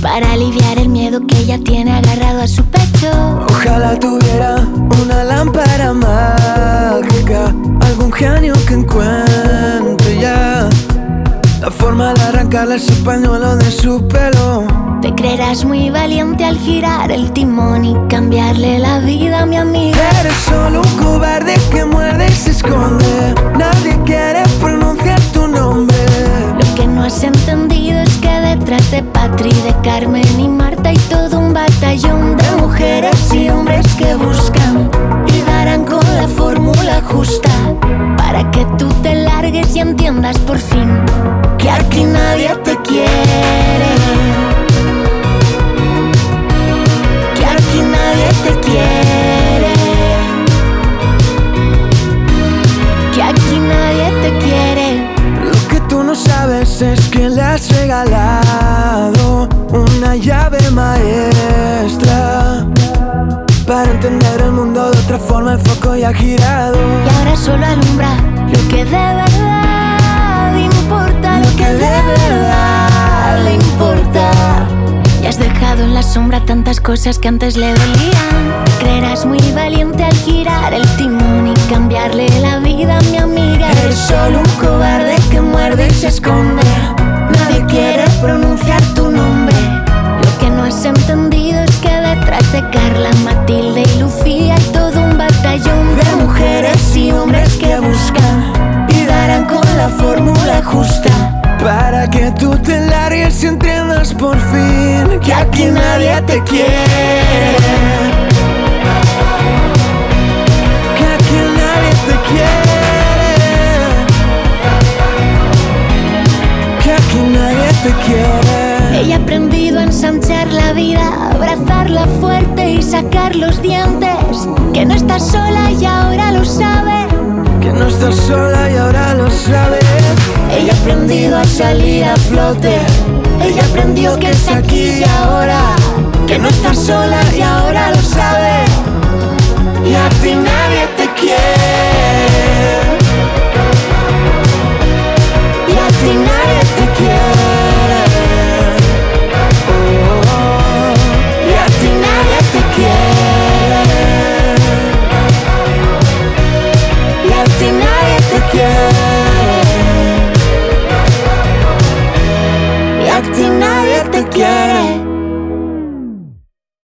para aliviar el miedo que ella tiene agarrado a su pecho. Ojalá tuviera una lámpara mágica, algún genio que encuentre ya la forma de arrancarle ese pañuelo de su pelo. Te creerás muy valiente al girar el timón y cambiarle la vida a mi amiga. Eres solo un cobarde que muerde y se esconde. Nadie quiere pronunciar tu nombre. Lo que no has entendido es que detrás de Patri, de Carmen y Marta hay todo un batallón de mujeres y hombres que buscan y darán con la fórmula justa para que tú te largues y entiendas por fin que aquí nadie te quiere, que aquí nadie te quiere, que aquí nadie te quiere. Lo que tú no sabes es que le has regalado una llave maestra para entender el mundo de otra forma. El foco ya ha girado Y ahora solo alumbra lo que de verdad importa, lo que de verdad le importa. Y has dejado en la sombra tantas cosas que antes le dolían. Creerás muy valiente al girar el timón y cambiarle la vida a mi amiga. Eres solo un cobarde que muerde y se esconde. Nadie quiere pronunciar tu nombre. Lo que no has entendido es que detrás de Carla, Matilde y Lucía hay todo un batallón de mujeres y hombres que buscan y darán con la fórmula justa para que tú te largues y entiendas por fin que aquí nadie te quiere, que aquí nadie te quiere, que aquí nadie te quiere. Ella ha aprendido a ensanchar la vida, abrazarla fuerte y sacar los dientes. Que no estás sola y ahora lo sabe, que no estás sola y ahora lo sabes. Ella ha aprendido a salir a flote. Ella aprendió que es aquí y ahora, que no estás sola y ahora lo sabe. Y a ti nadie